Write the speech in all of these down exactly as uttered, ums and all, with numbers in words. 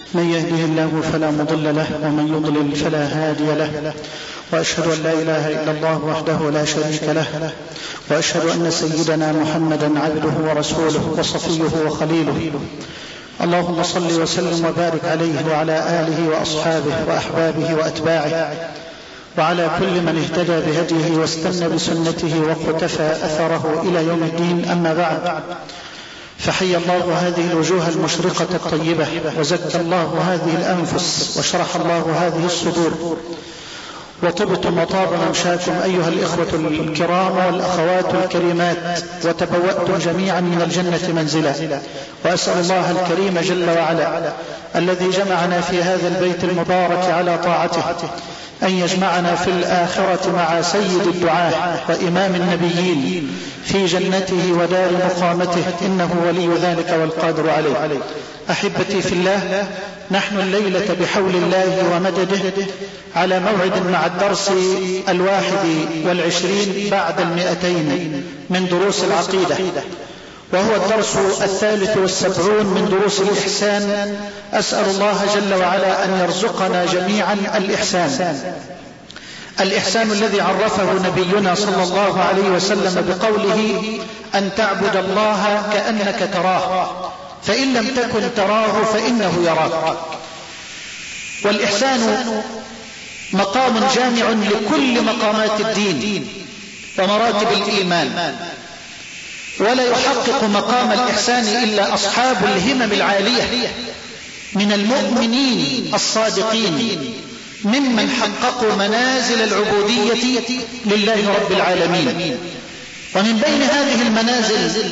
من يهده الله فلا مضل له ومن يضلل فلا هادي له، وأشهد أن لا إله إلا الله وحده لا شريك له، وأشهد أن سيدنا محمدا عبده ورسوله وصفيه وخليله. اللهم صل وسلم وبارك عليه وعلى آله وأصحابه وأحبابه وأتباعه وعلى كل من اهتدى بهديه واستنى بسنته واقتفى أثره إلى يوم الدين. أما بعد، فحي الله هذه الوجوه المشرقة الطيبة، وزكى الله هذه الأنفس، وشرح الله هذه الصدور، وطبتم وطاب ممشاكم أيها الإخوة الكرام والأخوات الكريمات، وتبوأتم جميعا من الجنة منزلا. وأسأل الله الكريم جل وعلا الذي جمعنا في هذا البيت المبارك على طاعته أن يجمعنا في الآخرة مع سيد الدعاة وإمام النبيين في جنته ودار مقامته، إنه ولي ذلك والقادر عليه. أحبتي في الله، نحن الليلة بحول الله ومدده على موعد مع الدرس الواحد والعشرين بعد المئتين من دروس العقيدة، وهو الدرس الثالث والسبعون من دروس الإحسان. أسأل الله جل وعلا أن يرزقنا جميعا الإحسان، الإحسان الذي عرفه نبينا صلى الله عليه وسلم بقوله أن تعبد الله كأنك تراه، فإن لم تكن تراه فإنه يراك. والإحسان مقام جامع لكل مقامات الدين ومراتب الإيمان، ولا يحقق مقام الإحسان إلا أصحاب الهمم العالية من المؤمنين الصادقين، ممن حققوا منازل العبودية لله رب العالمين. ومن بين هذه المنازل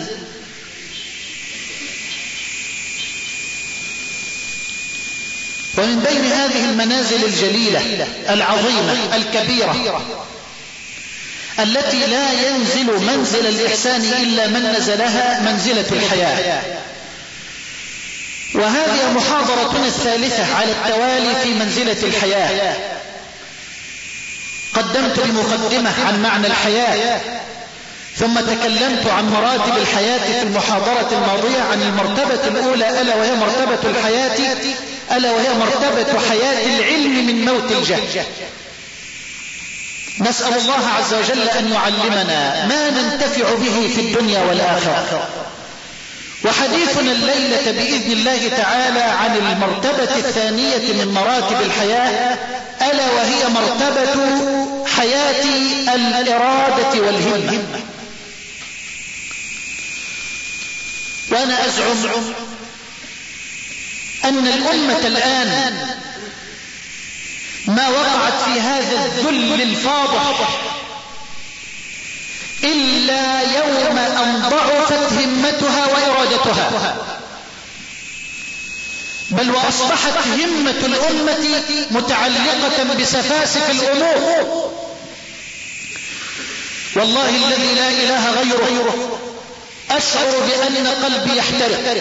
ومن بين هذه المنازل الجليلة العظيمة الكبيرة التي لا ينزل منزل الإحسان إلا من نزلها منزلة الحياة. وهذه محاضرتنا الثالثة على التوالي في منزلة الحياة. قدمت بمقدمة عن معنى الحياة، ثم تكلمت عن مراتب الحياة في المحاضرة الماضية عن المرتبة الأولى، ألا وهي مرتبة الحياة، ألا وهي مرتبة حياة العلم من موت الجهل. نسأل الله عز وجل أن يعلمنا ما ننتفع به في الدنيا والآخرة. وحديثنا الليلة بإذن الله تعالى عن المرتبة الثانية من مراتب الحياة، ألا وهي مرتبة حياة الإرادة والهمة. وأنا أزعم أن الأمة الآن ما وقعت في هذا الذل الفاضح إلا يوم أن ضعفت همتها وإرادتها، بل وأصبحت همة الأمة متعلقة بسفاسف الأمور. والله الذي لا إله غيره أشعر بأن قلبي يحترق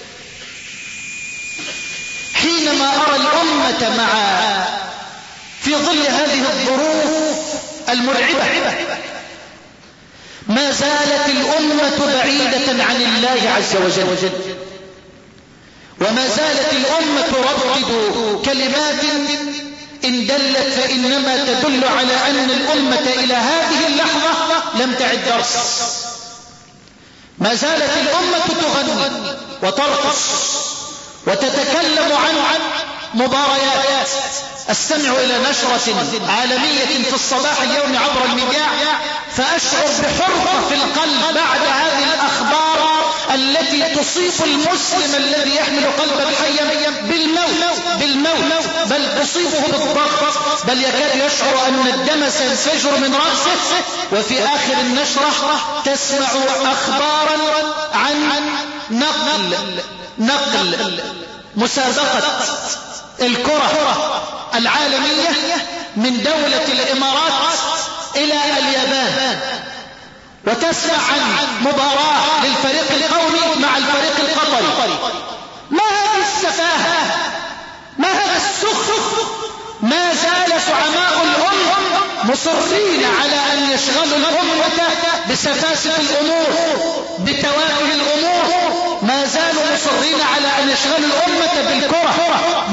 حينما أرى الأمة مع في ظل هذه الظروف المرعبة ما زالت الأمة بعيدة عن الله عز وجل، وما زالت الأمة تردد كلمات إن دلت فإنما تدل على أن الأمة إلى هذه اللحظة لم تعد درس. ما زالت الأمة تغني وترقص وتتكلم عن مباريات. أستمع إلى نشرة عالمية في الصباح اليوم عبر المذياع، فأشعر بحرقة في القلب بعد هذه الأخبار التي تصيب المسلم الذي يحمل قلبا حيا بالموت بالموت بل تصيبه بالضغط، بل يكاد يشعر أن الدم سينفجر من رأسه. وفي آخر النشرة تسمع أخبارا عن نقل نقل مسابقة الكرة العالمية من دولة الإمارات إلى اليابان، وتسمع عن مباراة للفريق القومي مع الفريق القطري. ما هذه السفاهة؟ ما هذا السخف؟ ما زال زعماء الأمة مصرين على أن يشغلوا الأمة بسفاسف الأمور بتوافه الأمور، ما زالوا مصرين على أن يشغلوا الأمة بالكرة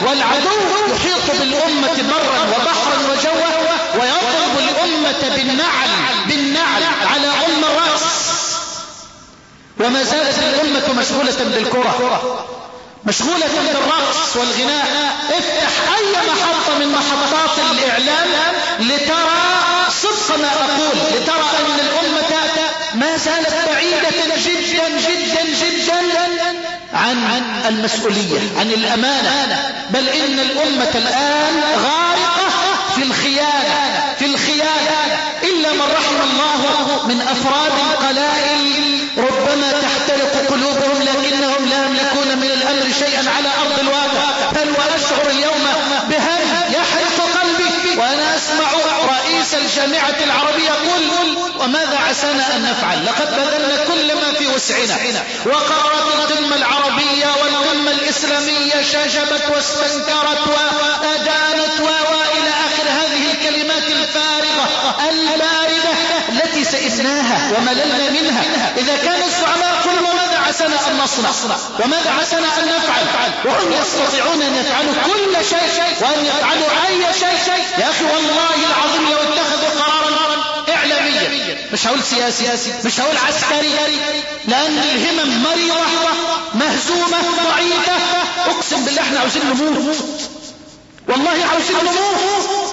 والعدو يحيط بالأمة برا وبحرا وجوا ويضرب الأمة بالنعل بالنعل على أم الرأس. وما زالت الأمة مشغولة بالكرة، مشغولة بالرقص والغناء. افتح أي محطة من محطات الإعلام لترى صدق ما أقول، لترى أن الأمة ما زالت بعيدة جدا جدا جدا عن المسؤولية، عن الأمانة، بل إن الأمة الآن غارقة في الخيانة في الخيانة إلا من رحم الله من أفراد قلائل ربما تحترق قلوبهم لكنهم لا يملكون من الأمر شيئا على أرض الواقع. بل وأشعر اليوم بهم يحرق قلبي وأنا أسمع رئيس الجامعة العربية يقول وماذا عسانا أن نفعل؟ لقد بذلنا كل ما في وسعنا، وقرارات القمة العربية والقمة الإسلامية شجبت واستنكرت وأدانت وإلى آخر هذه الكلمات الفارغة الباردة التي سئمناها ومللنا منها. إذا كان الزعماء يقولون وماذا عسانا أن نصنع وماذا عسانا أن نفعل، وهم يستطيعون أن يفعلوا كل شيء وأن يفعلوا أي شيء، يا أخي والله العظيم لو اتخذوا قرارا إعلاميا، مش هقول سياسي، مش هقول عسكري، لأن الهمم مريضة مهزومة ضعيفة، أقسم بالله احنا عاوزين نموت، والله عاوزين نموت.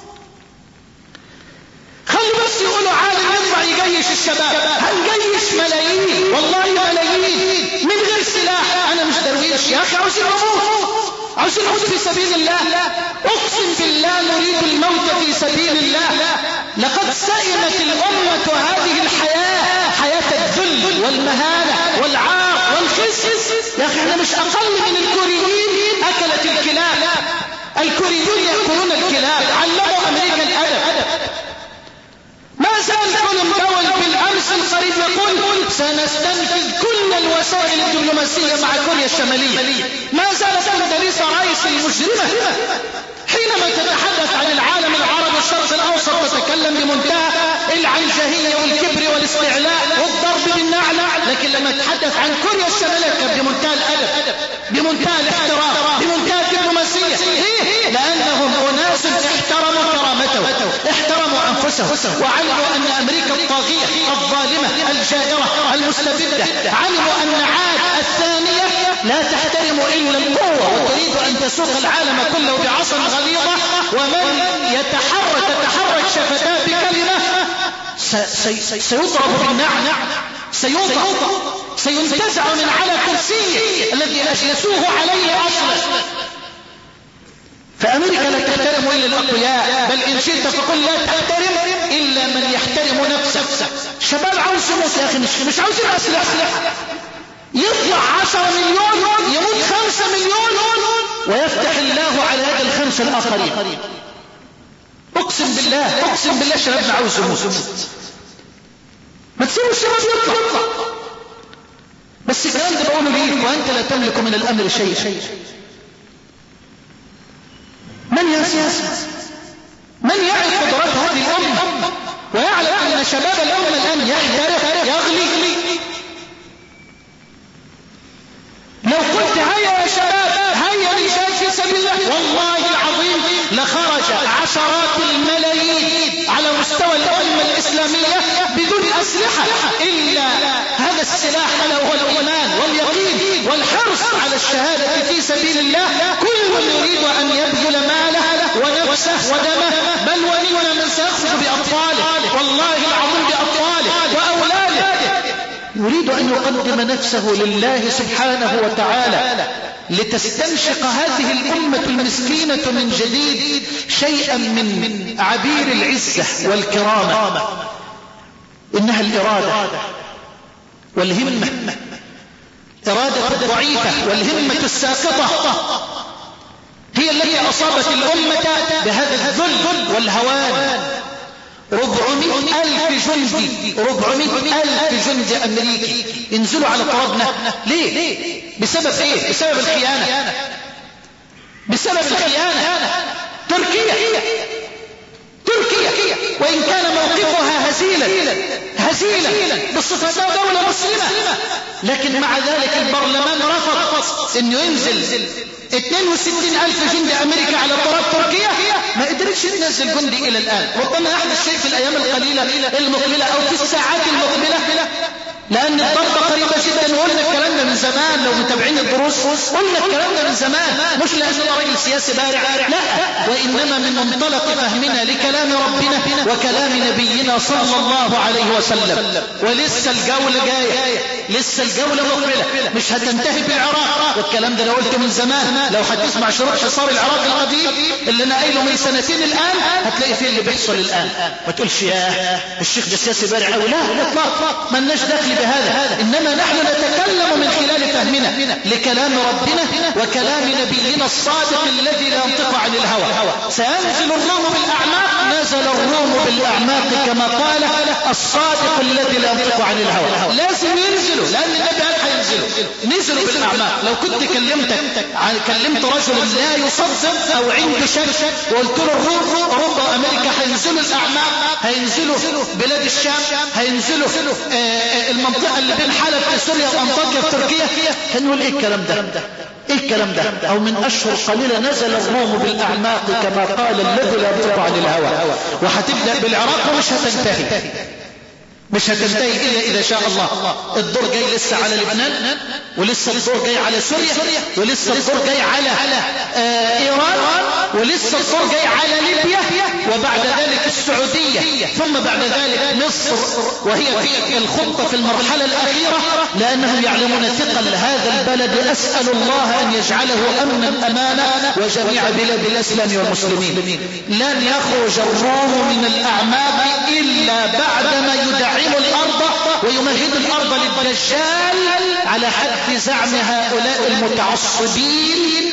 خلوا بس يقولوا عالم يطلع يجيش الشباب، هنجيش ملايين، والله ملايين من غير سلاح. أنا مش درويش يا أخي، عاوزين نموت، عاوزين نموت في سبيل الله. أقسم بالله نريد الموت في سبيل الله. لقد سئمت الأمة هذه الحياة، حياة الذل والمهانة والعار والخزي. يا أخي احنا مش أقل من الكوريين، أكلت الكلاب، الكوريون يأكلون الكلاب، علموا أمريكا الأدب. ما زال كولوم باول بالأمس القريب يقول سنستنفذ كل الوسائل الدبلوماسية مع كوريا الشمالية. ما زالت كونداليسا رايس المجرمة حينما تتحدث عن العالم العربي والشرق الأوسط تتكلم بمنتهى العنجهية والكبر والاستعلاء والضرب بالنعل، لكن لما تتحدث عن كوريا الشمالية بمنتهى الأدب، بمنتهى الاحترام، بمنتهى الدبلوماسية. ليه؟ لأنهم أناس احترموا كرامته، احترموا أنفسهم، وعلموا أن أمريكا الطاغية الظالمة الجائرة المستبدة، علموا أن عاد الثانية لا تحترم إلا القوة وتريد أن تسوق العالم كله بعصا غليظة. ومن يتحرك تتحرك شفتاه بكلمة سيضرب بالنعل، سيوضع، سينتزع من على كرسيه الذي أجلسوه عليه أصلا. فأمريكا لا تحترم إلا الأقوياء، بل إن شئت فقل لا تحترم إلا من يحترم نفسه. شباب عاوز يموت يا أخي، مش عاوزين أسلحة. يطلع عشرة مليون يموت خمسة مليون ويفتح الله على هذا الخمسة الآخرين. أقسم بالله أقسم بالله شبابنا عاوز يموت. ما تسيبوا الشباب يطلع، بس الكلام ده بقوله ليك وأنت لا تملك من الأمر شيء. من يسمع؟ من يعرف قدرات هذه الأمة ويعلم أن شباب الأمة الآن يحترق يغلي؟ لو قلت هيا يا شباب هيا للجهاد في سبيل الله والله العظيم لخرج عشرات الملايين على مستوى الأمة الإسلامية بدون أسلحة، إلا هذا السلاح هو الإيمان واليقين والحرص على الشهادة في سبيل الله. كل يريد أن يبذل ماله ونفسه ودمه، بل ولينا من سيخرج بأطفاله، والله العظيم بأطفاله وأولاده، يريد أن يقدم نفسه لله سبحانه وتعالى لتستنشق هذه الأمة المسكينة من جديد شيئا من عبير العزة والكرامة. إنها الإرادة والهمة، إرادة الضعيفة والهمة الساقطة هي التي أصابت الأمة بهذا الذل والهوان. ربعمائة ألف جندي ربعمائة ألف جندي أمريكي ينزلوا على طرابنا. ليه؟ بسبب إيه؟ بسبب الخيانة، بسبب الخيانة. تركيا تركيا وإن كان موقفها هزيلا هزيلا بصفتها دولة مسلمة، لكن مع ذلك البرلمان رفض انه ينزل اثنين وستين ألف جندي أمريكا على طرف تركيا، ما قدرتش تنزل جندي إلى الآن. ربما يحدث شيء في الأيام القليلة المقبلة أو في الساعات المقبلة، لأن الضربة قريبة جدا. وقلنا الكلام ده من زمان، لو متابعين الدروس قلنا الكلام ده من زمان، مش لأنه راجل سياسي بارع، لا، وإنما من منطلق فهمنا لكلام ربنا وكلام نبينا صلى الله عليه وسلم. ولسه الجولة جاية، لسه الجولة مقبلة، مش هتنتهي بالعراق. والكلام ده لو قلته من زمان، لو هتسمع شروط حصار العراق القديم اللي انا قايله من سنتين الآن، هتلاقي فيه اللي بيحصل الآن. ما تقولش يا الشيخ ده سياسي بارع أو لا، اطلاق، ما لناش دخل بهذا. إنما نحن نتكلم من خلال فهمنا لكلام ربنا وكلام نبينا الصادق الذي لا ينطق عن الهوى. سينزل الروم بالأعماق، نزل الروم بالأعماق كما قال الصادق الذي لا ينطق عن الهوى. لازم ينزلوا، لأن النبي قال هينزلوا، نزلوا بالأعماق. لو كنت كلمتك كلمت رجل لا يصدق أو عنده شك وقلت له الروم أوروبا وأمريكا هينزلوا الأعماق، هينزلوا بلاد الشام، هينزلوا المنطقة اللي بين حلب في سوريا وأنطاكيا في تركيا، هنقول ايه الكلام ده؟ ايه الكلام ده؟ او من اشهر قليلة نزل الروم بالاعماق كما قال الذي لا ينطق عن الهوى. وهتبدأ بالعراق ومش هتنتهي، مش هتنتهي إلا إذا شاء الله. الدور جاي لسه على لبنان، ولسه الدور جاي على سوريا، ولسه الدور جاي على آه إيران، ولسه الدور جاي على ليبيا، وبعد ذلك السعودية، ثم بعد ذلك مصر، وهي في الخطة في المرحلة الأخيرة، لأنهم يعلمون ثقل هذا البلد. أسأل الله أن يجعله أمنا أمانا وجميع بلاد الإسلام والمسلمين. لن يخرج الروم من الأعماق إلا بعدما يدعم الأرض ويمهد الأرض للدجال، على حد زعم هؤلاء المتعصبين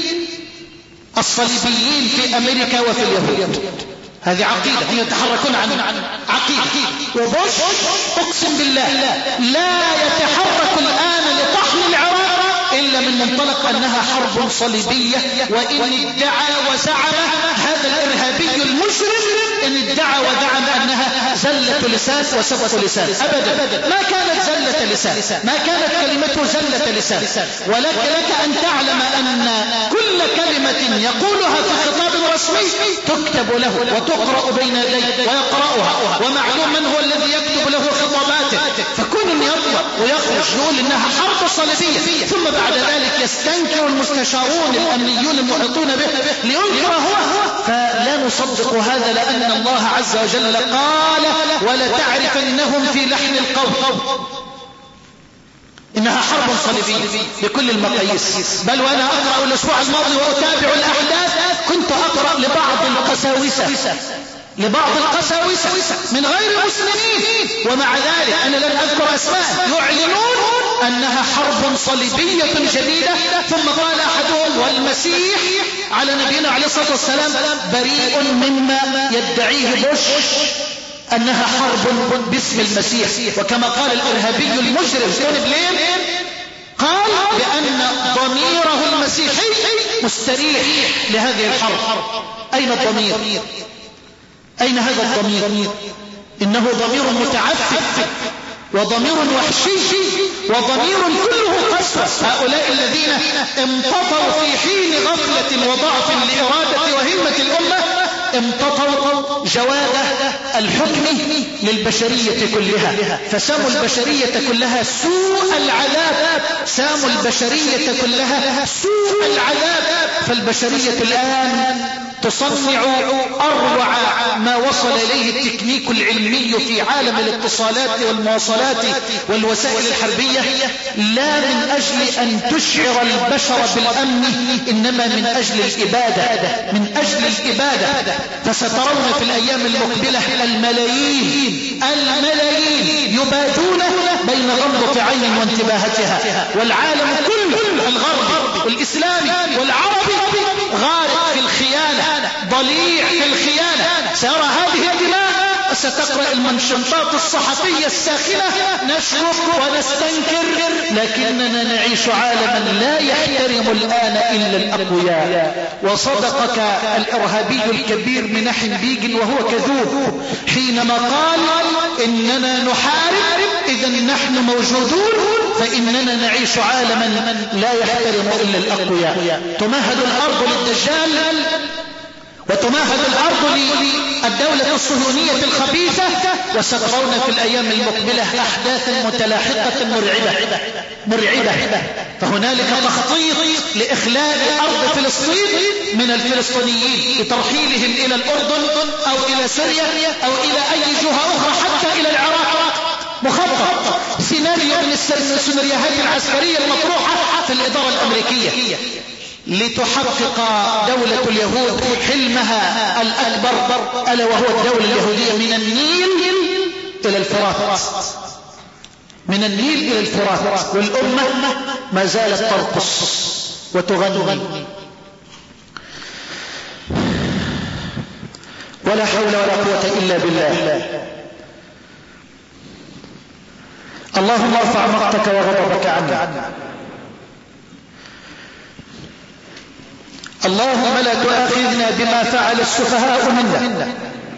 الصليبيين في أمريكا وفي اليهود. هذه عقيدة، هم يتحركون عن عقيدة. وبوش أقسم بالله لا يتحرك الآن لطحن العراق إلا من منطلق أنها حرب صليبية. وإن ادعى وزعم هذا الإرهابي المجرم، إن ادعى وزعم أنها زلة لسان وسبة لسان، أبدا ما كانت زلة لسان، ما كانت كلمته زلة لسان. ولك لك أن تعلم أن كل كلمة يقولها في خطاب رسمي تكتب له وتقرأ بين يديه ويقرأها، ومعلوم من هو الذي يكتب له خطاباته. فكون يطلق ويخرج يقول إنها حرب صليبية، ثم بعد ذلك يستنكر المستشارون الأمنيون المحيطون به لينكر هو، فلا نصدق هذا، لأن الله عز وجل قال ولتعرفنهم في لحن القول إنها حرب صليبية بكل المقاييس. بل وأنا أقرأ الأسبوع الماضي وأتابع الأحداث، كنت أقرأ لبعض القساوسة لبعض القساوسة من غير مسلمين، ومع ذلك أنا لن أذكر أسماء، يعلنون أنها حرب صليبية جديدة. ثم قال أحدهم والمسيح على نبينا عليه الصلاة والسلام بريء مما يدعيه بوش أنها حرب باسم المسيح. وكما قال الإرهابي المجرم توني بلير، قال بأن ضميره المسيحي مستريح لهذه الحرب. أين الضمير؟ أين هذا الضمير؟ إنه ضمير متعفف وضمير وحشي وضمير كله قسوة. هؤلاء الذين امتطوا في حين غفلة وضعف لإرادة وهمة الأمة، امتطوا جواد الحكم للبشرية كلها، فساموا البشرية كلها سوء العذاب، ساموا البشرية كلها سوء العذاب. فالبشرية الآن تصنع أروع ما وصل إليه التكنيك العلمي في عالم الاتصالات والمواصلات والوسائل الحربية، لا من أجل أن تشعر البشر بالأمن، إنما من أجل الإبادة، من أجل الإبادة. فسترون في الأيام المقبلة الملايين الملايين يبادون بين غمضة عين وانتباهتها، والعالم كله الغربي والإسلامي والعربي غارق في الخيانة، ضليع في الخيانة. سيرى هذه الدماء وستقرأ المنشطات الصحفية الساخنة نشرب ونستنكر، لكننا نعيش عالما لا يحترم الآن إلا الأقوياء. وصدقك الإرهابي الكبير مناحم بيجن وهو كذوب حينما قال إننا نحارب إذا نحن موجودون، فإننا نعيش عالما لا يحترم إلا الأقوياء. تمهد الأرض للدجال وتمهد الأرض للدولة الصهيونية الخبيثة، وسترون في الأيام المقبلة أحداثا متلاحقة مرعبة مرعبة. فهنالك تخطيط لإخلاء أرض فلسطين من الفلسطينيين لترحيلهم إلى الأردن أو إلى سوريا أو إلى أي جهة أخرى حتى إلى العراق. مخطط سيناريو من السيناريوهات العسكرية المطروحة في الإدارة الأمريكية لتحقق دولة اليهود حلمها الأكبر، ألا وهو الدولة اليهودية من النيل إلى الفرات، من النيل إلى الفرات. والأمة ما زالت ترقص وتغني. ولا حول ولا قوة إلا بالله. اللهم ارفع مقتك وغضبك عنا. اللهم لا تؤاخذنا بما فعل السفهاء منا.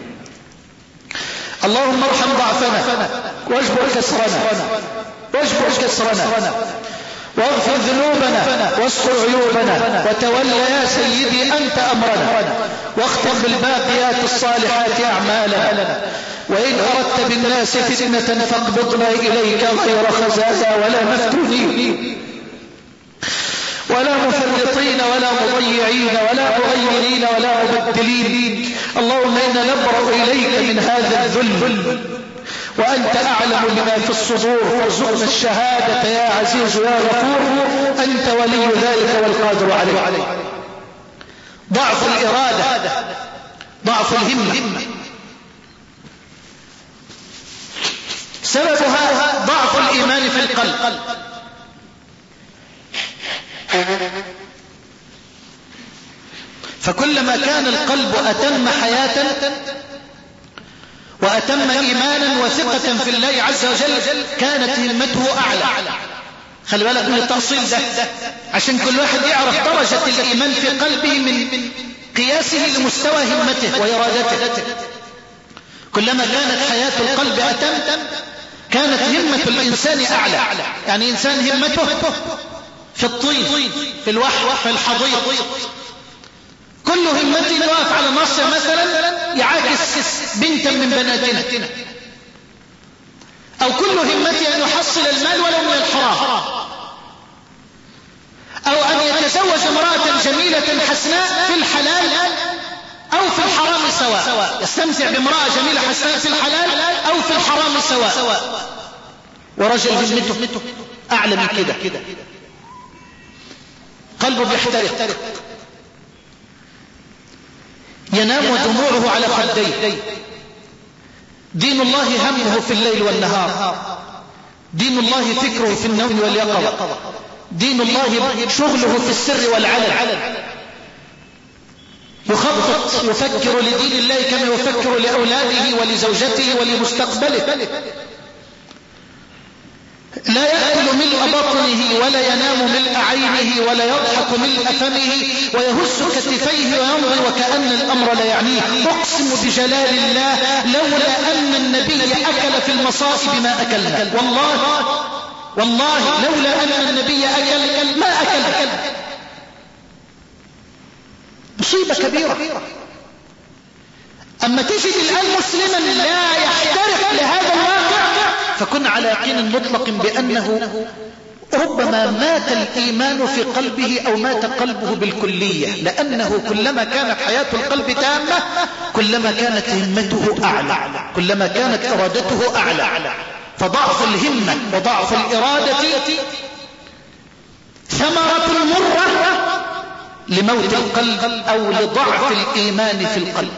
اللهم ارحم ضعفنا واجبر كسرنا واجبر كسرنا واغفر ذنوبنا واستر عيوبنا، وتولى يا سيدي أنت أمرنا، واختم بالباقيات الصالحات أعمالنا. وإن أردت بالناس فتنة فاقبضنا إليك غير خزازى ولا مفتونين ولا مفرطين ولا مضيعين ولا مغيرين ولا مبدلين. اللهم إنا نبرأ إليك من هذا الذل، وأنت أعلم بما في الصدور، فارزقنا الشهادة يا عزيز يا غفور، أنت ولي ذلك والقادر عليه. ضعف الإرادة، ضعف الهمة، سببها ضعف الإيمان في القلب. فكلما كان القلب أتم حياة وأتم إيمانا وثقة في الله عز وجل كانت همته أعلى. خلي بالك من التأصيل ده عشان كل واحد يعرف درجة الإيمان في قلبه من قياسه لمستوى همته وإرادته. كلما كانت حياة القلب أتم كانت همة الإنسان أعلى. يعني إنسان همته في الطين، في الوحوة، في الحضيض، كل همتي أن يقف على نصر مثلا يعاكس بنتا من بناتنا، أو كل همتي أن يحصل المال ولو من الحرام، أو أن يتزوج امرأة جميلة حسناء في الحلال أو في الحرام سواء، يستمتع بامرأة جميلة حسناء في الحلال أو في الحرام سواء. ورجل همته أعلى من كده، قلبه بيحترق، ينام دموعه على خديه. دين الله همه في الليل والنهار، دين الله فكره في النوم واليقظة، دين الله شغله في السر والعلن. يخطط يفكر لدين الله كما يفكر لأولاده ولزوجته ولمستقبله. لا يأكل ملء بطنه ولا ينام ملء عينه ولا يضحك ملء فمه ويهز كتفيه ويمضي وكأن الأمر لا يعنيه. أقسم بجلال الله لولا أن النبي أكل في المصائب ما أكلنا، والله والله لولا أن النبي أكل ما أكل. مصيبة كبيرة. أما تجد الآن مسلما لا يحترق لهذا الواقع فكن على يقين مطلق بأنه ربما مات الإيمان في قلبه أو مات قلبه بالكلية، لأنه كلما كانت حياة القلب تامة كلما كانت همته أعلى، كلما كانت إرادته أعلى. فضعف الهمة وضعف الإرادة ثمرة مرة لموت القلب أو لضعف الإيمان في القلب.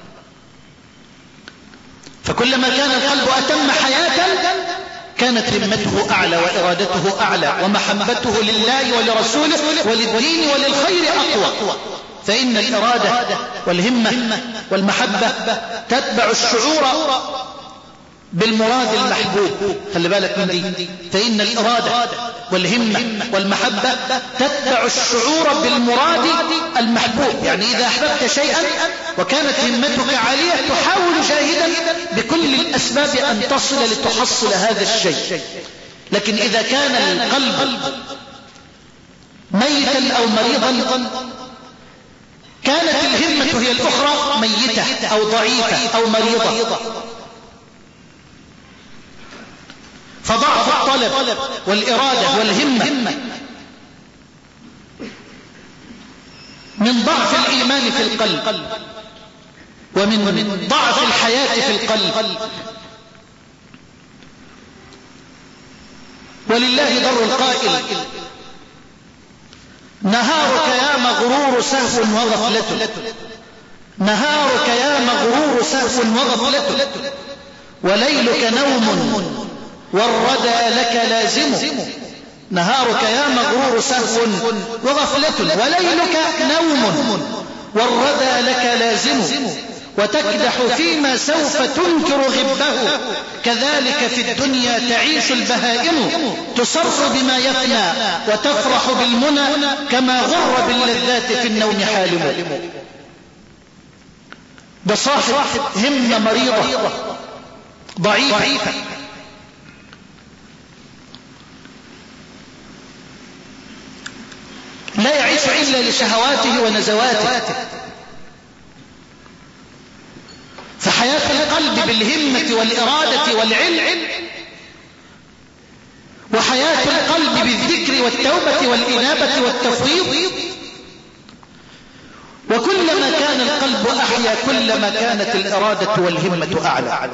فكلما كان القلب أتم حياة كانت همته أعلى وإرادته أعلى ومحبته لله ولرسوله وللدين وللخير أقوى. فإن الإرادة والهمة والمحبة تتبع الشعور بالمراد المحبوب. خلي بالك من دي. فإن الإرادة والهمة والمحبة تتبع الشعور بالمراد المحبوب. يعني إذا أحببت شيئا وكانت همتك عالية تحاول جاهدا بكل الأسباب أن تصل لتحصل هذا الشيء. لكن إذا كان القلب ميتا أو مريضا كانت الهمة هي الأخرى ميتة أو ضعيفة أو مريضة، فضعف الطلب والإرادة والهمة من ضعف الإيمان في القلب ومن ضعف الحياة في القلب. ولله در القائل: نهارك يا مغرور سهو وغفلة، نهارك يا مغرور سهو وغفلة، وليلك نوم والردى لك لازم. نهارك يا مغرور سهو وغفلة، وليلك نوم والردى لك لازم، وتكدح فيما سوف تنكر غبه، كذلك في الدنيا تعيش البهائم، تسر بما يفنى وتفرح بالمنى، كما غر باللذات في النوم حالم. ده صاحب همة مريضة ضعيفة، لا يعيش إلا لشهواته ونزواته. فحياة القلب بالهمة والإرادة والعلم، وحياة القلب بالذكر والتوبة والإنابة والتفويض. وكلما كان القلب أحيا كلما كانت الإرادة والهمة أعلى،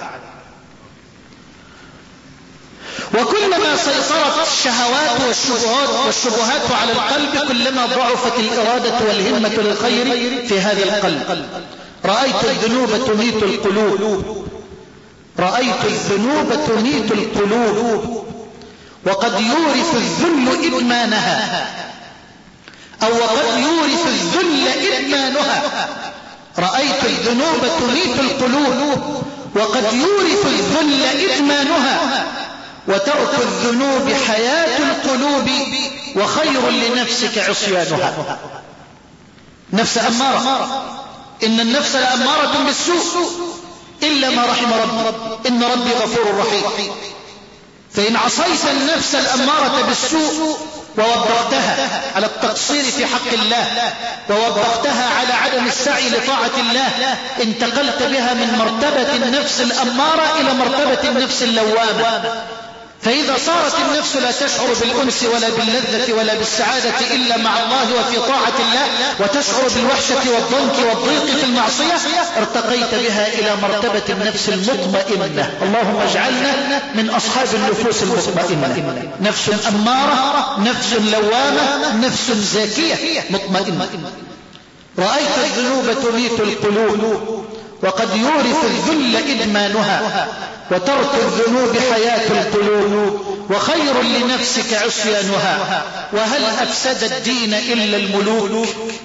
وكلما سيطرت الشهوات والشبهات والشبهات على القلب كلما ضعفت الإرادة والهمة للخير في هذا القلب. رأيت الذنوب تميت القلوب، رأيت الذنوب تميت القلوب، وقد يورث الذل إدمانها، أو وقد يورث الذل إدمانها. رأيت الذنوب تميت القلوب، وقد يورث الذل إدمانها، وترك الذنوب حياة القلوب، وخير لنفسك عصيانها. نفس أمارة، إن النفس لأمارة بالسوء إلا ما رحم ربي، إن ربي غفور رحيم. فإن عصيت النفس الأمارة بالسوء ووبختها على التقصير في حق الله، ووبختها على عدم السعي لطاعة الله، انتقلت بها من مرتبة النفس الأمارة إلى مرتبة النفس اللوامة. فإذا صارت النفس لا تشعر بالأنس ولا باللذة ولا بالسعادة إلا مع الله وفي طاعة الله، وتشعر بالوحشة والضنك والضيق في المعصية، ارتقيت بها إلى مرتبة النفس المطمئنة. اللهم اجعلنا من أصحاب النفوس المطمئنة. نفس أمارة، نفس لوامة، نفس زاكية مطمئنة. رأيت الذنوب تميت القلوب، وقد يورث الذل إدمانها، وترك الذنوب حياة القلوب، وخير لنفسك عصيانها. وهل أفسد الدين إلا الملوك،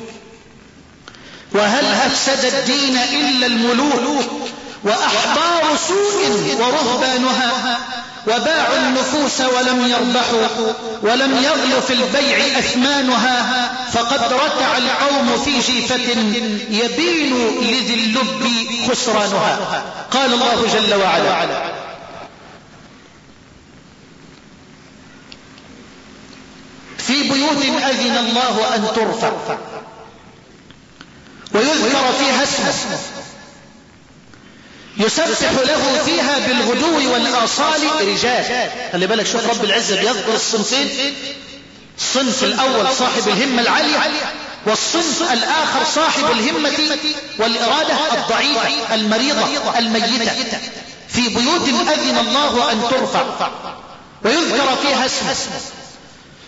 وهل أفسد الدين إلا الملوك، وأحبار سوء ورهبانها، وباعوا النفوس ولم يربحوا، ولم يغل في البيع أثمانها، فقد رتع القوم في جيفة يبين لذي اللب خسرانها. قال الله جل وعلا: في بيوت أذن الله أن ترفع ويذكر فيها اسمه يسبح له فيها بالغدو والآصال رجال. خلي بالك، شوف رب العزة بيذكر الصنفين: الصنف الأول صاحب الهمة العالية، والصنف الآخر صاحب الهمة والإرادة الضعيفة المريضة الميتة. في بيوت أذن الله أن ترفع ويذكر فيها اسمه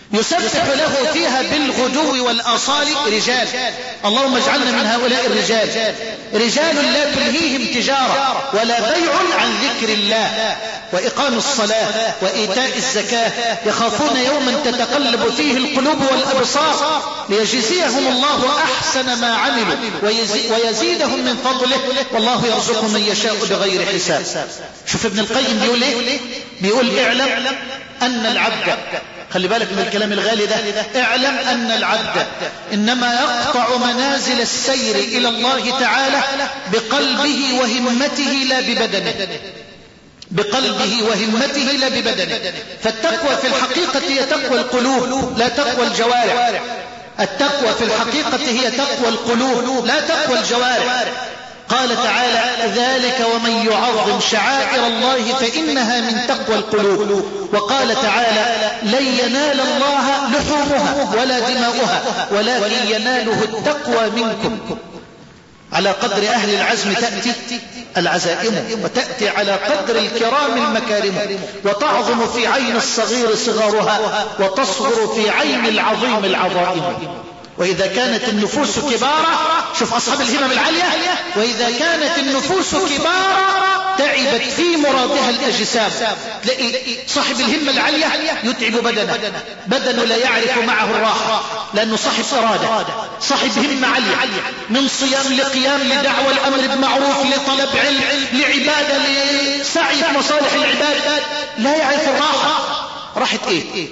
يسبح له فيها بالغدو والآصال رجال. اللهم اجعلنا من هؤلاء الرجال، رجال لا تلهيهم تجارة ولا بيع عن ذكر الله وإقام الصلاة وإيتاء الزكاة، يخافون يوما تتقلب فيه القلوب والأبصار ليجزيهم الله أحسن ما عملوا ويزيدهم من فضله، والله يرزق من يشاء بغير حساب. شوف ابن القيم بيقول ايه؟ بيقول اعلم أن العبد، خلي بالك من الكلام الغالي ده، اعلم أن العبد إنما يقطع منازل السير إلى الله تعالى بقلبه وهمته لا ببدنه، بقلبه وهمته لا ببدنه. فالتقوى في الحقيقة هي تقوى القلوب لا تقوى الجوارح. التقوى في الحقيقة هي تقوى القلوب لا تقوى الجوارح. قال تعالى ذلك ومن يعظم شعائر الله فإنها من تقوى القلوب. وقال تعالى لن ينال الله لحومها ولا دماؤها ولكن يناله التقوى منكم. على قدر أهل العزم تأتي العزائم، وتأتي على قدر الكرام المكارم، وتعظم في عين الصغير صغارها وتصغر في عين العظيم العظائم. وإذا كانت النفوس كبارة، شوف أصحاب الهمم العالية، وإذا كانت النفوس كبارة تعبت في مرادها الأجسام. تلاقي صاحب الهمة العالية يتعب بدنه، بدنه لا يعرف معه الراحة لأنه صاحب إرادة، صاحب همة عالية، من صيام لقيام لدعوة الأمر بمعروف لطلب علم لعبادة لسعي في مصالح العباد، لا يعرف الراحة. راحة إيه؟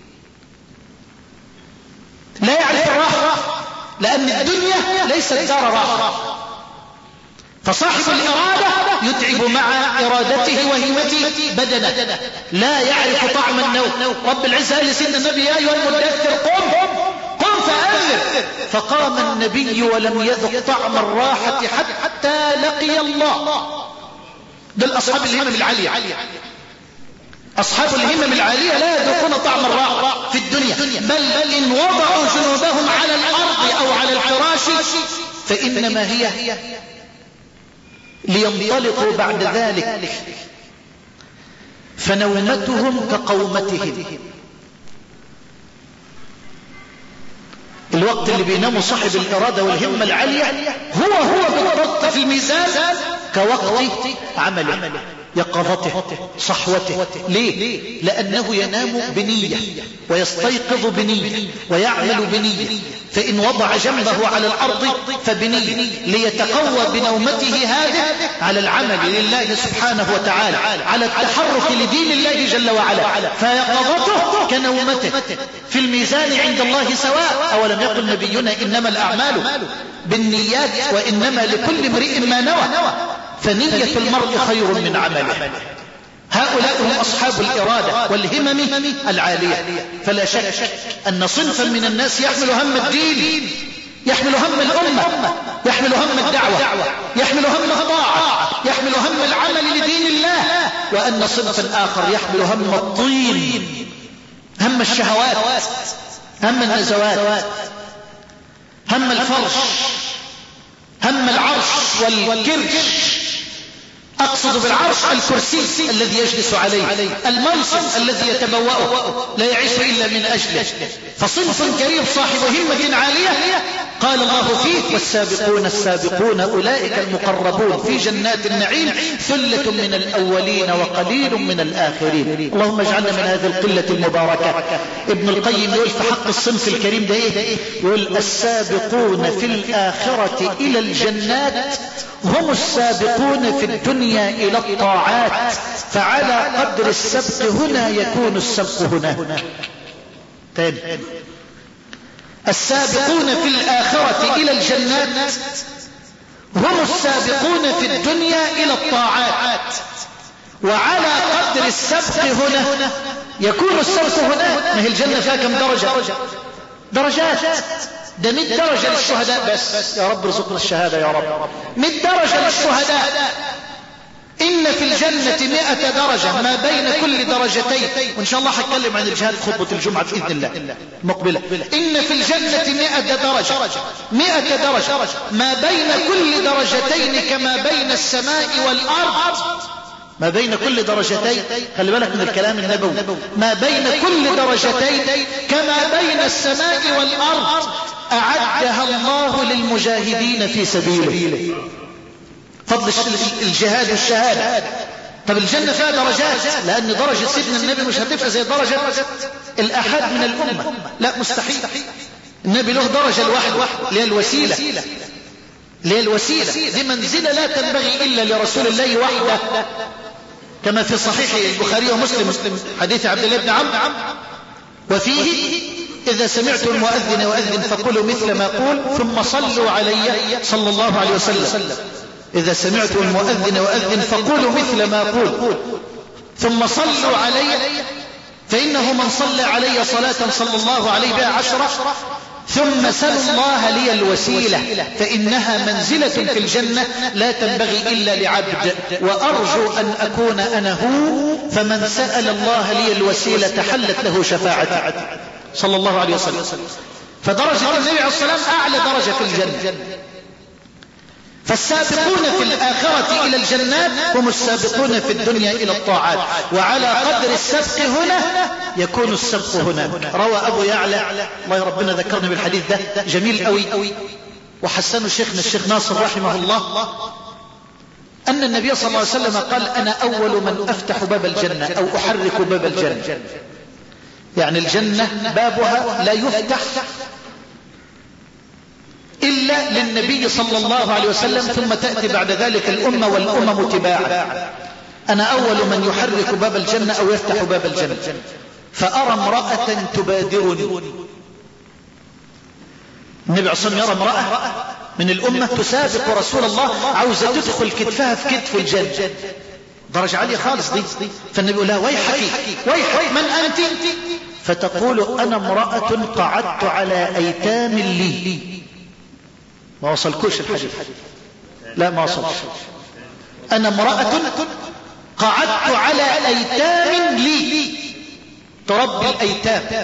لا يعرف الراحة، لأن الدنيا ليست دار راحة. فصاحب الإرادة يتعب مع إرادته وهمته بدنه، لا يعرف طعم النوم. رب العزة قال لسيدنا النبي يا أيها المدثر قم قم فأنذر، فقام النبي ولم يذق طعم الراحة حتى لقي الله. دول أصحاب الهمم العالية. أصحاب الهمم العالية لا يذوقون طعم الراحة في الدنيا، بل إن وضعوا جنوبهم على الأرض أو على الفراش فإنما هي لينطلقوا بعد ذلك، فنومتهم كقومتهم. الوقت اللي بيناموا صاحب الإرادة والهمة العالية هو هو بالضبط في الميزان كوقت عمله، يقظته، صحوته. ليه؟ لأنه ينام بنية ويستيقظ بنية ويعمل بنية. فإن وضع جنبه على الأرض فبنية ليتقوى بنومته هذه على العمل لله سبحانه وتعالى، على التحرك لدين الله جل وعلا. فيقظته كنومته في الميزان عند الله سواء. أولم يقل نبينا إنما الأعمال بالنيات وإنما لكل امرئ ما نوى، فنية المرء خير من عمله. هؤلاء هم أصحاب الإرادة والهمم العالية. فلا شك أن صنفا من الناس يحمل هم الدين، يحمل هم الأمة، يحمل هم الدعوة، يحمل هم الطاعة، يحمل هم العمل لدين الله. وأن صنفا آخر يحمل هم الطين، هم الشهوات، هم النزوات، هم الفرش، هم العرش والكرش. أقصد بالعرش الكرسي الذي يجلس عليه، المنصب الذي يتبوأه، لا يعيش إلا من أجله. فصنف كريم صاحب همة عالية قال الله فيه والسابقون السابقون أولئك المقربون في جنات النعيم ثلة من الأولين وقليل من الآخرين. اللهم اجعلنا من هذه القلة المباركة. ابن القيم يقول في حق الصنف الكريم ده ايه؟ يقول السابقون في الآخرة إلى الجنات هم السابقون في الدنيا إلى الطاعات، فعلى قدر السبق هنا يكون السبق هنا. تاني، السابقون في الآخرة إلى الجنات هم السابقون في الدنيا إلى الطاعات، وعلى قدر السبق هنا يكون السبق هنا. ما هي الجنة فيها كم درجة؟ درجات. ده مئة درجة للشهداء بس، يا رب رزقنا الشهادة يا رب. مئة درجة للشهداء. إن في الجنة مئة درجة ما بين كل درجتين، وإن شاء الله هتكلم عن الجهاد خطبة الجمعة بإذن الله مقبلة. إن في الجنة مئة درجة، مئة درجة ما بين كل درجتين كما بين السماء والأرض. ما بين كل درجتين، خلي بالك من الكلام النبوي، ما بين كل درجتين كما بين السماء والأرض أعدها الله للمجاهدين في سبيله. فضل الجهاد والشهادة. طب الجنة فيها درجات، لأن درجة سيدنا النبي مش هتبقى زي درجة الأحد من الأمة، لا مستحيل. النبي له درجة لوحده اللي هي الوسيلة، اللي هي الوسيلة دي منزلة لا تنبغي إلا لرسول الله وحده، كما في صحيح البخاري ومسلم حديث عبد الله بن عمرو وفيه: إذا سمعتم المؤذن وأذن فقولوا مثل ما أقول ثم صلوا علي صلى الله عليه وسلم. إذا سمعتم المؤذن وأذن فقولوا مثل ما أقول ثم صلوا علي، فإنه من صلى علي صلاة صلى الله عليه بها عشرة ثم سلوا الله لي الوسيلة فإنها منزلة في الجنة لا تنبغي إلا لعبد، وأرجو أن أكون أنا هو، فمن سأل الله لي الوسيلة حلت له شفاعتي صلى الله عليه وسلم. فدرجة النبي عليه الصلاة والسلام أعلى درجة في الجنة. فالسابقون في الآخرة إلى الجنات هم السابقون في الدنيا إلى الطاعات، وعلى قدر السبق هنا يكون السبق هناك. روى أبو يعلى، الله ربنا ذكرنا بالحديث ده جميل قوي وحسنه شيخنا الشيخ ناصر رحمه الله، أن النبي صلى الله عليه وسلم قال: أنا أول من أفتح باب الجنة أو أحرك باب الجنة. يعني الجنة بابها لا يفتح إلا للنبي صلى الله عليه وسلم، ثم تأتي بعد ذلك الأمة والأمم تباعا. أنا أول من يحرك باب الجنة أو يفتح باب الجنة. فأرى امرأة تبادرني. النبي عليه الصلاة والسلام يرى امرأة من الأمة تسابق رسول الله، عاوزة تدخل كتفها في كتف الجنة، درجة عالية خالص دي. فالنبي يقول لها: ويحك ويحك، من أنت؟ فتقول: أنا امرأة قعدت على أيتام لي. ما وصلكوش الحديث؟ لا ما وصلش. أنا امرأة قعدت على أيتام لي، تربي الأيتام.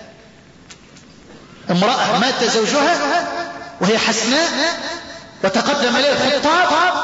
امرأة مات زوجها وهي حسناء وتقدم إليها الخطاب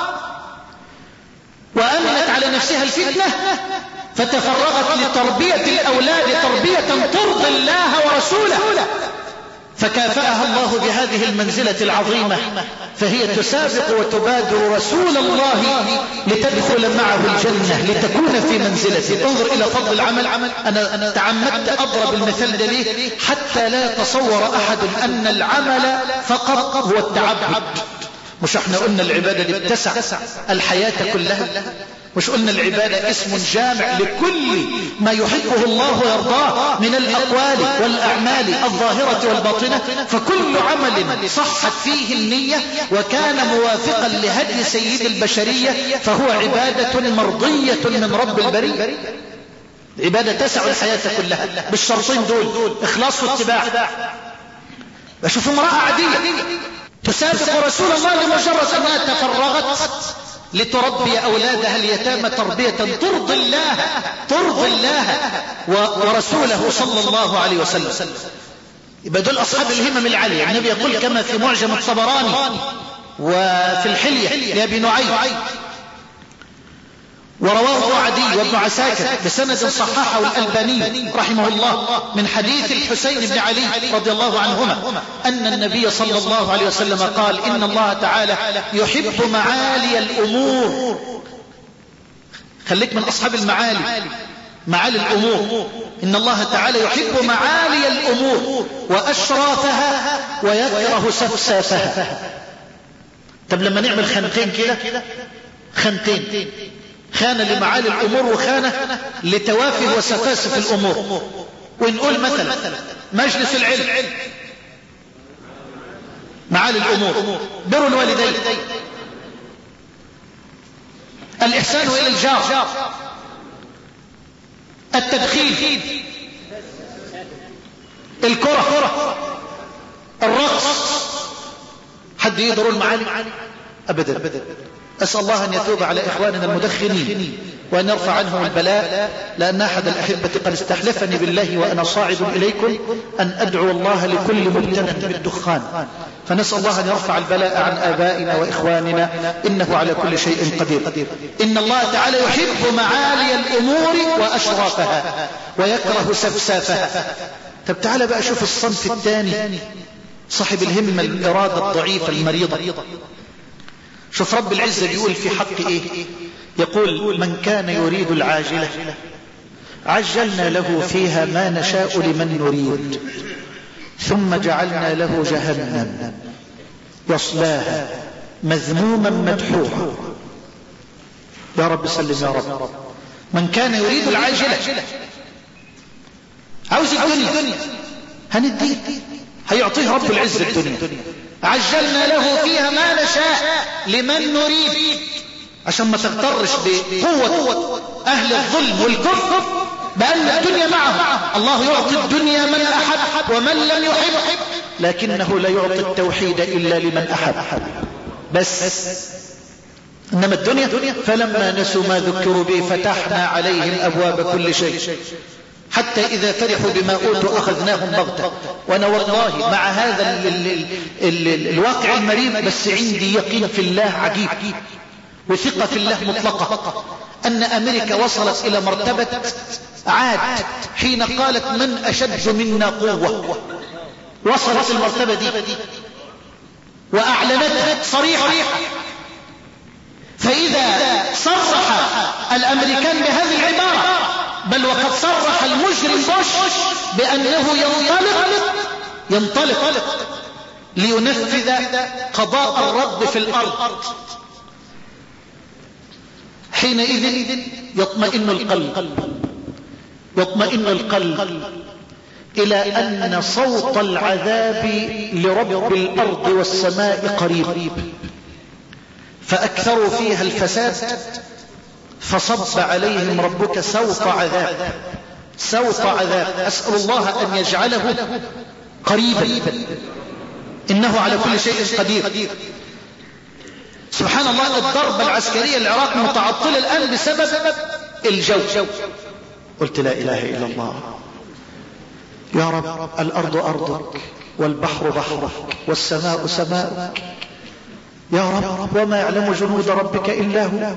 وأمنت على نفسها الفتنة، فتفرغت لتربية الأولاد تربية ترضي الله ورسوله، فكافأها الله بهذه المنزلة العظيمة، فهي تسابق وتبادر رسول الله لتدخل معه الجنة لتكون في منزلته. انظر إلى فضل العمل. أنا تعمدت أضرب المثال ده ليه؟ حتى لا يتصور أحد أن العمل فقط هو التعبد. مش احنا قلنا العبادة دي بتسع الحياة كلها؟ مش قلنا العبادة اسم جامع لكل ما يحبه الله ويرضاه من الأقوال والأعمال الظاهرة والباطنة؟ فكل عمل صحت فيه النية وكان موافقا لهدي سيد البشرية فهو عبادة مرضية من رب البرية. عبادة تسع الحياة كلها بالشرطين دول، إخلاص واتباع. بشوف امرأة عادية تسابق رسول الله لمجرد أنها تفرغت لتربي أولادها اليتامى تربية ترضي الله ترضي الله ورسوله صلى الله عليه وسلم. يبقى دول أصحاب الهمم العالية. النبي يقول كما في معجم الطبراني وفي الحلية لأبي نعيم، ورواه عدي وابن عساكر بسند صححه الألباني رحمه الله من حديث الحسين بن علي رضي الله عنهما أن النبي صلى الله عليه وسلم قال: إن الله تعالى يحب معالي الأمور. خليك من أصحاب المعالي، معالي الأمور. إن الله تعالى يحب معالي الأمور وأشرافها ويكره سفسافها. طب لما نعمل خانتين كده، خانتين، خانة لمعالي الأمور وخانة لتوافه وسفاسف الأمور، ونقول مثلا مجلس العلم معالي الأمور، بر الوالدين، الإحسان إلى الجار، التدخين، الكرة، الرقص. حد يقدروا المعالي؟ أبدا. أسأل الله أن يتوب على إخواننا المدخنين وأن يرفع عنهم البلاء، لأن أحد الأحبة قد استحلفني بالله وأنا صاعد إليكم أن أدعو الله لكل مبتلى بالدخان فنسأل الله أن يرفع البلاء عن آبائنا وإخواننا إنه على كل شيء قدير. إن الله تعالى يحب معالي الأمور وأشرافها ويكره سفسافها. طب تعالى بقى شوف الصنف الثاني، صاحب الهمة الإرادة الضعيفة المريضة. شوف رب العزة بيقول في حق إيه؟ يقول من كان يريد العاجلة عجلنا له فيها ما نشاء لمن نريد ثم جعلنا له جهنم يصلاها مذموما مدحورا. يا رب سلم يا رب. من كان يريد العاجلة، عاوز الدنيا هنديه، هيعطيه رب العزة الدنيا. عجلنا له فيها ما نشاء لمن نريد، عشان ما تغترش بقوة أهل الظلم والكفر بأن الدنيا معه. الله يعطي الدنيا من أحب ومن لم يحب، لكنه لا يعطي التوحيد إلا لمن أحب بس. إنما الدنيا فلما نسوا ما ذكروا به فتحنا عليهم أبواب كل شيء حتى إذا فرحوا بما أوتوا أخذناهم بغتة. وأنا والله مع هذا ال ال ال ال الواقع المريض بس عندي يقين في الله عجيب وثقة في الله مطلقة، أن أمريكا وصلت إلى مرتبة عاد حين قالت من أشد منا قوة. وصلت المرتبة دي وأعلنتها صريحة. فإذا صرح الأمريكان بهذه العبارة، بل وقد صرح المجرم بوش بأنه ينطلق ينطلق لينفذ قضاء الرب في الأرض، حينئذ يطمئن القلب يطمئن القلب إلى أن صوت العذاب لرب الأرض والسماء قريب. فأكثروا فيها الفساد فصب عليهم ربك سوط عذاب سوط عذاب. أسأل الله أن يجعله قريبا إنه على كل شيء قدير. سبحان الله، الضربة العسكرية العراق متعطلة الآن بسبب الجو. قلت لا إله إلا الله. يا رب الأرض أرضك والبحر بحرك والسماء سماؤك يا رب، وما يعلم جنود ربك إلا هو.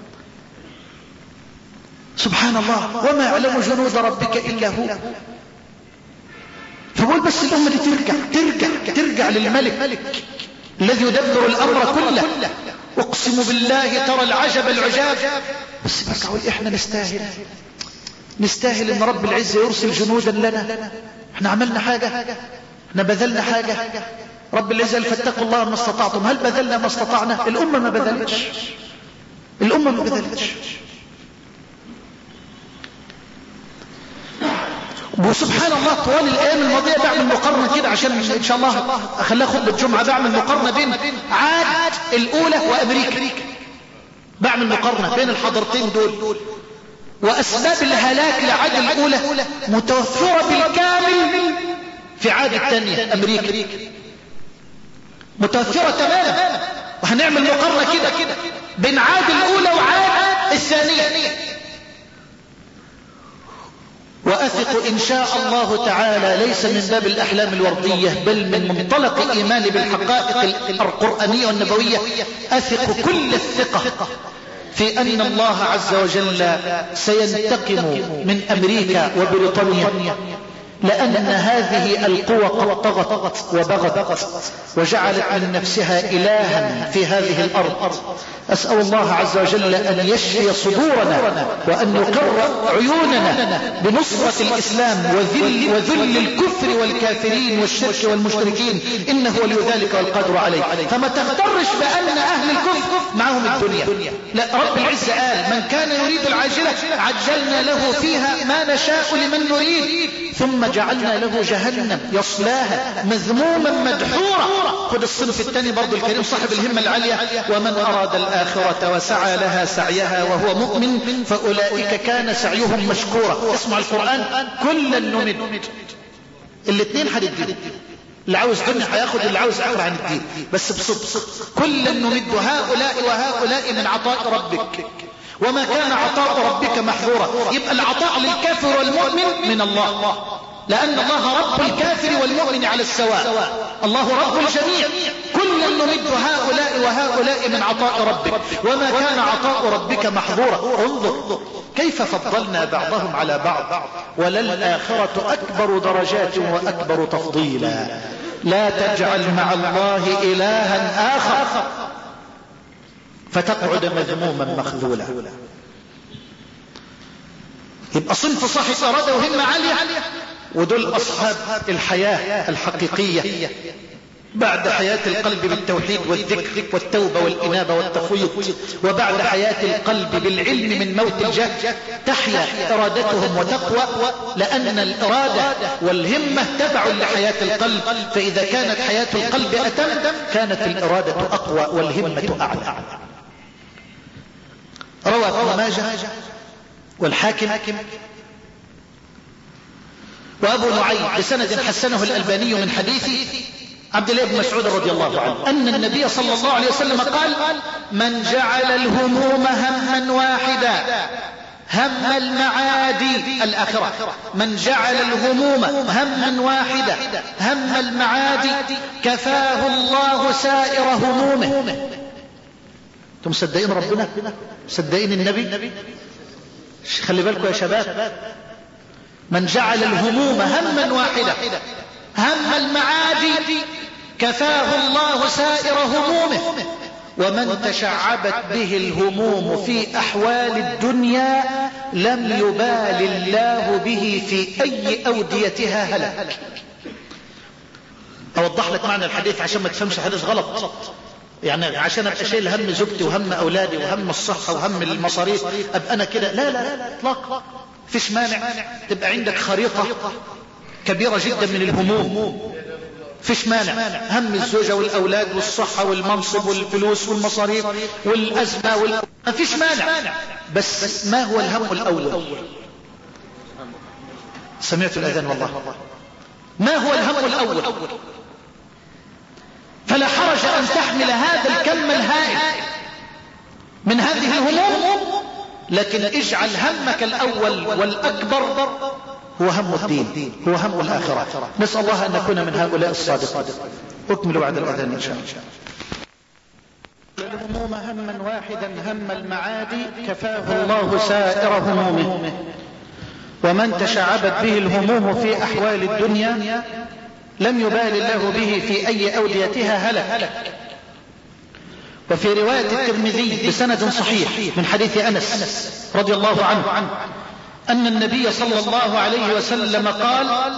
سبحان الله، وما يعلم جنود ربك إلا هو. فقول بس الأمة دي ترجع ترجع ترجع للملك الذي يدبر الأمر كله. أقسم بالله ترى العجب العجاب. بس بقول إحنا نستاهل نستاهل إن رب العزة يرسل جنودا لنا؟ إحنا عملنا حاجة؟ إحنا بذلنا حاجة؟ رب العزة فاتقوا الله ما استطعتم. هل بذلنا ما استطعنا؟ الأمة ما بذلتش الأمة ما بذلتش وسبحان الله طوال الأيام الماضية بعمل مقارنة كده عشان إن شاء الله أخليها خطبة جمعة. بعمل مقارنة بين عاد الأولى وأمريكا، بعمل مقارنة بين الحضارتين دول، وأسباب الهلاك لعاد الأولى متوفرة بالكامل في عاد الثانية أمريكا، متوفرة تماما. وهنعمل مقارنة كده بين عاد الأولى وعاد الثانية. وأثق إن شاء الله تعالى ليس من باب الأحلام الوردية بل من منطلق إيمان بالحقائق القرآنية والنبوية، أثق كل الثقة في أن الله عز وجل سينتقم من أمريكا وبريطانيا، لأن هذه القوى قد طغت وبغت وجعلت من نفسها إلها في هذه الأرض. أسأل الله عز وجل أن يشفي صدورنا وأن يقر عيوننا بنصرة الإسلام وذل, وذل الكفر والكافرين والشرك والمشركين، إنه ولي ذلك والقادر عليه. فما تغترش بأن أهل الكفر معهم الدنيا، لا، رب العزة قال من كان يريد العاجلة عجلنا له فيها ما نشاء لمن نريد ثم جعلنا له جهنم يصلاها مذموما مدحورا. خد الصنف الثاني برضو الكريم صاحب الهمة العالية، ومن أراد الآخرة وسعى لها سعيها وهو مؤمن فأولئك كان سعيهم مشكورا. اسمع القرآن، كلا نمد. الاثنين هندين، اللي عاوز دنيا هياخد، اللي عاوز آخرة هندين، بس بصدق. كلا نمد هؤلاء وهؤلاء من عطاء ربك وما كان عطاء ربك محظورا. يبقى العطاء للكافر والمؤمن من الله، لأن الله رب الكافر والمؤمن على السواء. الله رب الجميع، كلا نمد هؤلاء وهؤلاء من عطاء ربك وما كان عطاء ربك محظورا. انظر كيف فضلنا بعضهم على بعض، وللآخرة أكبر درجات وأكبر تفضيلا. لا تجعل مع الله إلها آخر فتقعد مذموما مخذولا. يبقى صنف صاحب إرادة وهمة عالية، ودول أصحاب الحياة الحقيقية بعد حياة القلب بالتوحيد والذكر والتوبة والإنابة والتفويض، وبعد حياة القلب بالعلم من موت الجهل تحيا إرادتهم وتقوى، لأن الإرادة والهمة تبع لحياة القلب، فإذا كانت حياة القلب أتم كانت الإرادة أقوى والهمة أعلى. روى ابن ماجه والحاكم وأبو نعيم بسند حسنه الألباني من حديث عبد الله بن مسعود رضي الله عنه أن النبي صلى الله عليه وسلم قال: من جعل الهموم هما واحدا، هم المعادي الآخرة، من جعل الهموم هما واحدا هم المعادي كفاه الله سائر همومه. انتم مصدقين ربنا؟ مصدقين النبي؟ خلي بالكم يا شباب، من جعل الهموم هما واحدا هم المعادي كفاه الله سائر همومه، ومن تشعبت به الهموم في أحوال الدنيا لم يبال الله به في أي أوديتها هلك. أوضح لك معنى الحديث عشان ما تفهمش حديث غلط، يعني عشان ابقى شايل هم زوجتي وهم اولادي وهم الصحة وهم المصاريف ابقى انا كده، لا لا لا اطلاق. فيش مانع تبقى عندك خريطة كبيرة جدا من الهموم، فيش مانع، هم الزوجة والاولاد والصحة والمنصب والفلوس والمصاريف والازمة وال... ما فيش مانع، بس ما هو الهم الاول؟ سمعت الاذان والله. ما هو الهم الاول؟ فلا حرج أن تحمل هذا الكم الهائل من هذه الهموم، لكن اجعل همك الأول والأكبر هو هم الدين، هو هم الآخرة. نسأل الله أن نكون من هؤلاء الصادقين. أكمل بعد الأذان إن شاء الله. الهموم هما واحدا هم المعادي كفاه الله سائر همومه، ومن تشعبت به الهموم في أحوال الدنيا لم يبال الله به في أي أوديتها هلك. وفي رواية الترمذي بسند صحيح من حديث أنس رضي الله عنه أن النبي صلى الله عليه وسلم قال: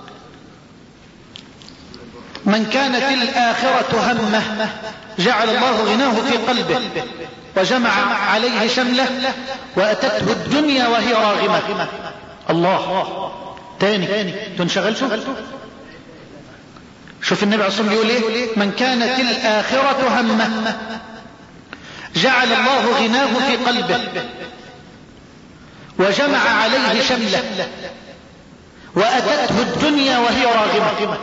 من كانت الآخرة همه جعل الله غناه في قلبه وجمع عليه شمله وأتته الدنيا وهي راغمة. الله تاني تنشغلتوا. شوف النبي عليه الصلاة والسلام يقول ايه: من كانت الآخرة همه جعل الله غناه في قلبه وجمع عليه شمله وأتته الدنيا وهي راغمة.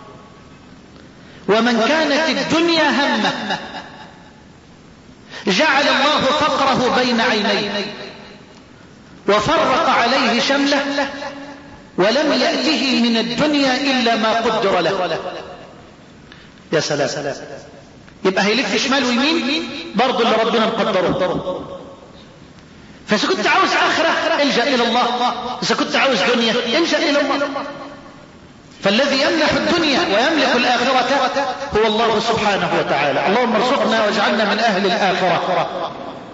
ومن كانت الدنيا همه جعل الله فقره بين عينيه وفرق عليه شمله ولم يأته من الدنيا إلا ما قدر له. يا سلام، يبقى هيلف شمال ويمين برضو اللي ربنا مقدره. فإذا كنت عاوز آخرة الجأ إلى الله، إذا كنت عاوز دنيا الجأ إلى الله. فالذي يملك الدنيا ويملك الآخرة هو الله سبحانه وتعالى. اللهم ارزقنا واجعلنا من أهل الآخرة.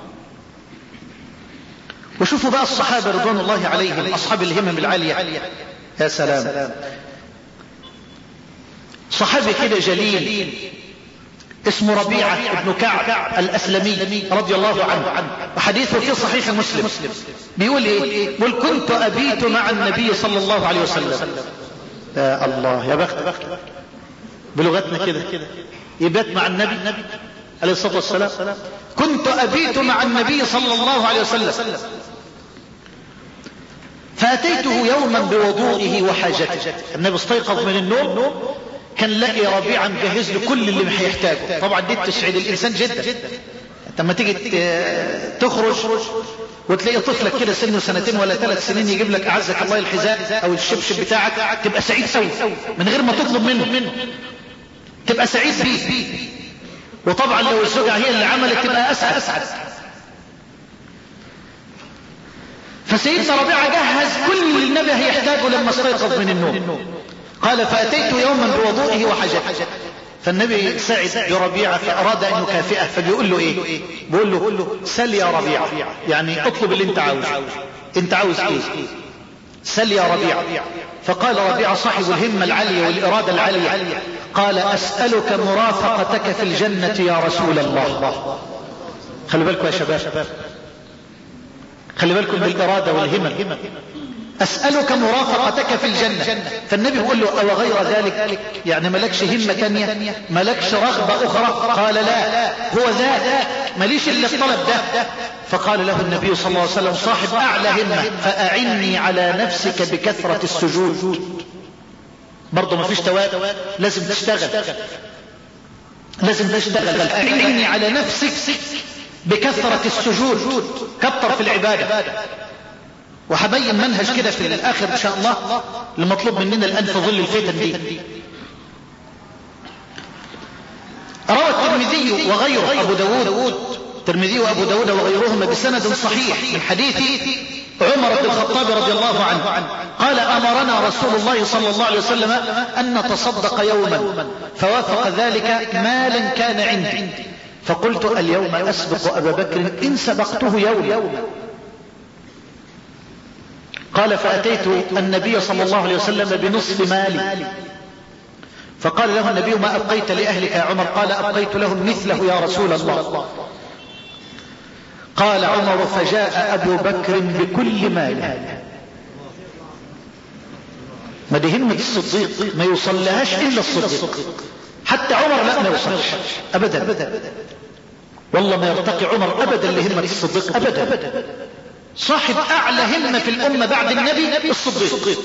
وشوفوا بقى الصحابة رضوان الله عليهم أصحاب الهمم العالية. يا سلام، صحابي كده جليل اسمه ربيعة بن كعب الأسلمي رضي الله عنه، وحديثه في صحيح مسلم. بيقول ايه؟ بيقول: كنت أبيت مع النبي صلى الله عليه وسلم. يا الله، يا بخت بلغتنا كده يبات مع النبي عليه الصلاة والسلام. كنت أبيت مع النبي صلى الله عليه وسلم فأتيته يوما بوضوئه وحاجته. النبي استيقظ من النوم كان لقي ربيعا مجهز له كل اللي هيحتاجه. طبعا دي تسعد الإنسان جدا. انت لما تيجي تخرج وتلاقي طفلك كده سنه سنتين ولا ثلاث سنين يجيب لك أعزك الله الحذاء أو الشبشب بتاعك، تبقى سعيد سوي من غير ما تطلب منه. تبقى سعيد بيه. وطبعا لو الزوجة هي اللي عملت تبقى أسعد. فسيدنا ربيعة جهز كل اللي النبي هيحتاجه لما استيقظ من النوم. قال فأتيت يوما بوضوئه وحجته. فالنبي سعد بربيعة فأراد أن يكافئه، فبيقول له ايه؟ بيقول له سل يا ربيعة، يعني اطلب اللي انت عاوزه. انت عاوز ايه؟ سل يا ربيعة. فقال ربيعة صاحب الهمة العالية والإرادة العالية، قال أسألك مرافقتك في الجنة يا رسول الله. خلوا بالكم يا شباب، خلي بالكم بالإرادة والهمة. أسألك مرافقتك في الجنة. فالنبي يقول له أو غير ذلك، يعني ملكش همة تانية، ملكش رغبة أخرى؟ قال لا، هو ذا، مليش إلا الطلب ده. فقال له النبي صلى الله عليه وسلم صاحب أعلى همة فأعني على نفسك بكثرة السجود. برضو ما فيش تواب، لازم تشتغل، لازم تشتغل. فأعني على نفسك بكثرة السجود، كتر في العبادة. وحبين منهج كده في الآخر إن شاء الله المطلوب مننا الآن في ظل الفتن دي. روى الترمذي وغيره أبو داود الترمذي وأبو داود وغيرهما بسند صحيح من حديث عمر بن الخطاب رضي الله عنه قال أمرنا رسول الله صلى الله عليه وسلم أن نتصدق يوما، فوافق ذلك مالا كان عندي، فقلت اليوم أسبق أبا بكر إن سبقته يوم. قال فأتيت النبي صلى الله عليه وسلم بنصف مالي، فقال له النبي ما أبقيت لأهلك يا عمر؟ قال أبقيت لهم مثله يا رسول الله. قال عمر فجاء أبو بكر بكل ماله. ما دي همة الصديق، ما يوصل لهاش إلا الصديق. حتى عمر لا ما يوصلش أبدا، والله ما يرتقي عمر أبدا لهمة الصديق أبدا. صاحب أعلى همة في الأمة بعد النبي الصديق.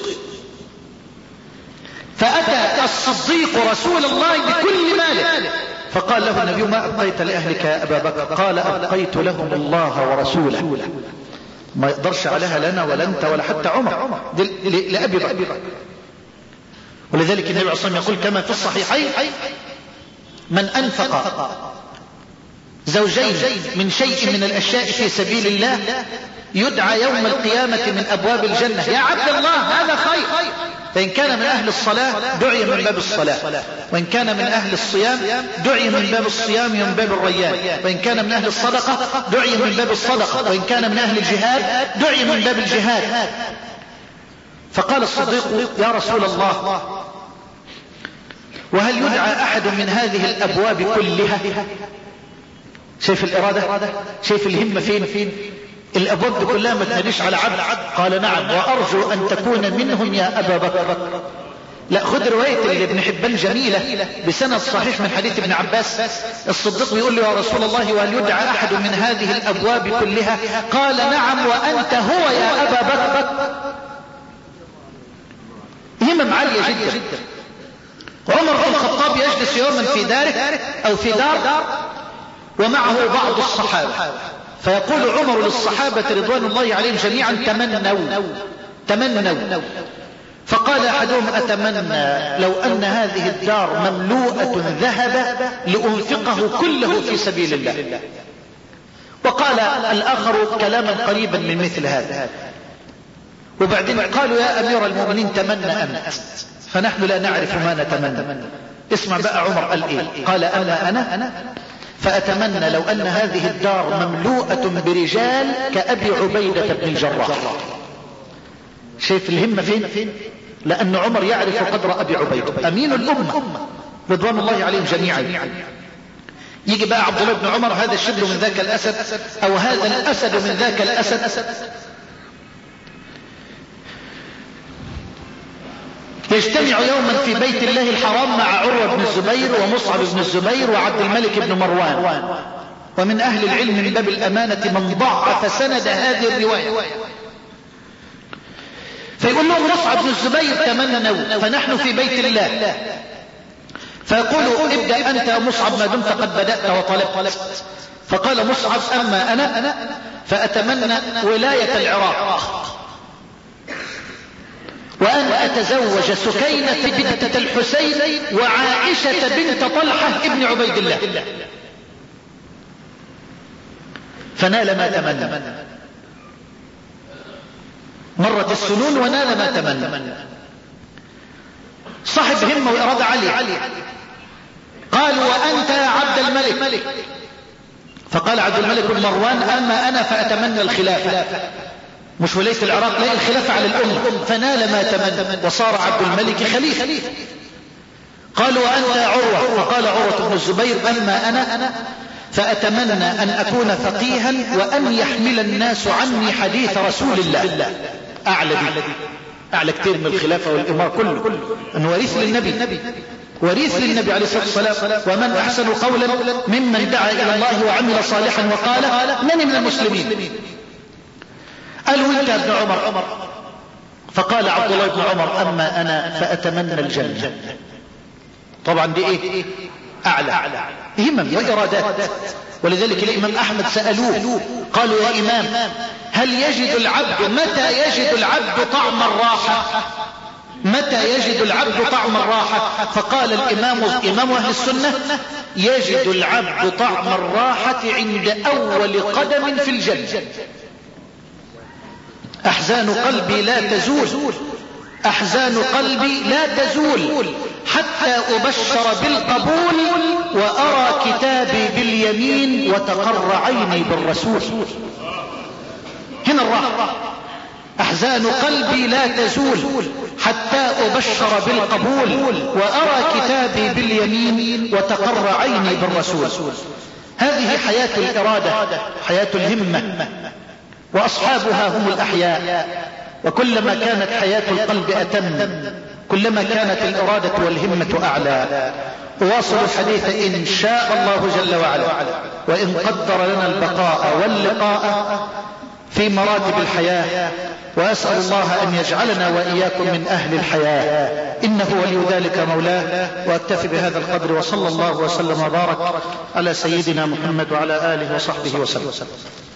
فأتى الصديق رسول الله بكل ماله، فقال له النبي ما أبقيت لأهلك يا أبا بكر؟ قال أبقيت لهم الله ورسوله. ما يقدرش عليها لنا ولا أنت ولا حتى عمر، لأبي بكر. ولذلك النبي عليه الصلاة والسلام يقول كما في الصحيحين من أنفق زوجين من شيء من الأشياء في سبيل الله يدعى يوم القيامة من أبواب الجنة يا عبد الله هذا خير. فإن كان من أهل الصلاة دعي من باب الصلاة، وإن كان من أهل الصيام دعي من باب الصيام من باب الريان، وإن كان من أهل الصدقة دعي من باب الصدقة، وإن كان من أهل الجهاد دعي من باب الجهاد. فقال الصديق يا رسول الله وهل يدعى أحد من هذه الأبواب كلها؟ شايف الإرادة، شايف الهمة فين؟ الأبواب دي كلها ما تناديش على عبد. قال نعم وأرجو أن تكون منهم يا أبا بكر. لا خذ رواية ابن حبان جميلة بسند صحيح من حديث ابن عباس. الصديق يقول له يا رسول الله وهل يدعى أحد من هذه الأبواب كلها؟ قال نعم وأنت هو يا أبا بكر. همم عالية جدا. عمر بن الخطاب يجلس يوما في داره أو في دار ومعه بعض الصحابة، فيقول عمر للصحابة رضوان الله عليهم جميعا تمنوا تمنوا فقال أحدهم أتمنى لو أن هذه الدار مملوءة ذهب لأنفقه كله في سبيل الله. وقال الآخر كلاما قريبا من مثل هذا. وبعدين قالوا يا أمير المؤمنين تمنى أنت، فنحن لا نعرف ما نتمنى. اسمع بقى عمر قال إيه؟ قال أما أنا فأتمنى لو أن هذه الدار مملوءة برجال كأبي عبيدة بن الجراح. شايف الهمة فين؟ لأن عمر يعرف قدر أبي عبيدة أمين الأمة رضوان الله عليهم جميعا. يجي بقى عبد الله بن عمر هذا الشبل من ذاك الأسد أو هذا الأسد من ذاك الأسد يجتمع يوما في بيت الله الحرام مع عروة بن الزبير ومصعب بن الزبير وعبد الملك بن مروان. ومن أهل العلم من باب الأمانة من ضعف سند هذه الرواية. فيقول لهم مصعب بن الزبير تمنوا فنحن في بيت الله، فيقول ابدأ أنت يا مصعب ما دمت قد بدأت وطلبت. فقال مصعب أما أنا فأتمنى ولاية العراق. وأن أتزوج سكينة بنت الحسين وعائشة بنت طلحة ابن عبيد الله، فنال ما تمنى. مرت السنون ونال ما تمنى. صاحب همة وإرادة علي قالوا وأنت يا عبد الملك؟ فقال عبد الملك بن مروان أما أنا فأتمنى الخلافة، مش وليس العراق، لا الخلافة على الأمة، فنال ما تمنى وصار عبد الملك خليفة. قالوا وأنت يا عروة؟ فقال عروة بن الزبير أما أنا فأتمنى أن أكون فقيها وأن يحمل الناس عني حديث رسول الله. أعلى دي أعلى كتير من الخلافة والإمارة كله، أنه وريث للنبي، وريث للنبي عليه الصلاة والسلام. ومن أحسن قولا ممن دعا إلى الله وعمل صالحا وقال من من المسلمين. قالوا انت يا ابن عمر؟ فقال عبد الله بن عمر أما أنا فأتمنى الجنة. طبعا دي ايه؟ أعلى همم وإرادات. ولذلك الإمام أحمد سألوه قالوا يا إمام هل يجد العبد متى يجد العبد طعم الراحة؟ متى يجد العبد طعم الراحة؟ فقال الإمام إمام أهل السنة يجد العبد طعم الراحة عند أول قدم في الجنة. أحزان قلبي لا تزول، أحزان قلبي لا تزول حتى أبشر بالقبول وأرى كتابي باليمين وتقر عيني بالرسول. هنا الراحة. أحزان قلبي لا تزول حتى أبشر بالقبول وأرى كتابي باليمين وتقر عيني بالرسول. هذه حياة الإرادة، حياة الهمة، وأصحابها هم الأحياء. وكلما كانت حياة القلب أتم كلما كانت الإرادة والهمة أعلى. أواصل الحديث إن شاء الله جل وعلا، وإن قدر لنا البقاء واللقاء في مراتب الحياة. وأسأل الله أن يجعلنا وإياكم من أهل الحياة، إنه ولي ذلك مولاه. وأكتفي بهذا القدر، وصلى الله وسلم وبارك على سيدنا محمد وعلى آله وصحبه وسلم.